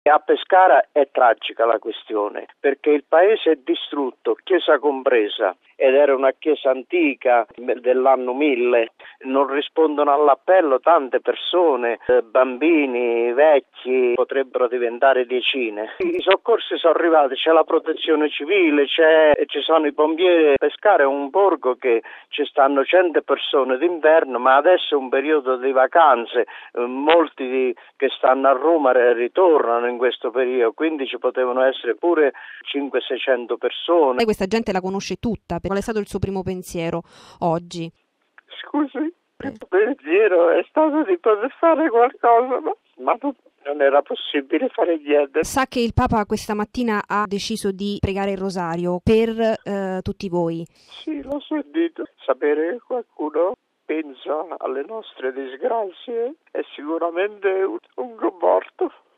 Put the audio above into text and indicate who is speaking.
Speaker 1: A Pescara è tragica la questione, perché il paese è distrutto, chiesa compresa, ed era una chiesa antica dell'anno 1000. Non rispondono all'appello tante persone, bambini, vecchi, potrebbero diventare decine. I soccorsi sono arrivati, c'è la protezione civile, ci sono i pompieri. Pescara è un borgo che ci stanno 100 persone d'inverno, ma adesso è un periodo di vacanze, molti che stanno a Roma ritornano in questo periodo, quindi ci potevano essere pure 500-600 persone.
Speaker 2: Lei questa gente la conosce tutta, qual è stato il suo primo pensiero oggi?
Speaker 1: Scusi, il pensiero è stato di poter fare qualcosa, ma non era possibile fare niente.
Speaker 2: Sa che il Papa questa mattina ha deciso di pregare il rosario per tutti voi?
Speaker 1: Sì, l'ho sentito. Sapere che qualcuno pensa alle nostre disgrazie è sicuramente un conforto.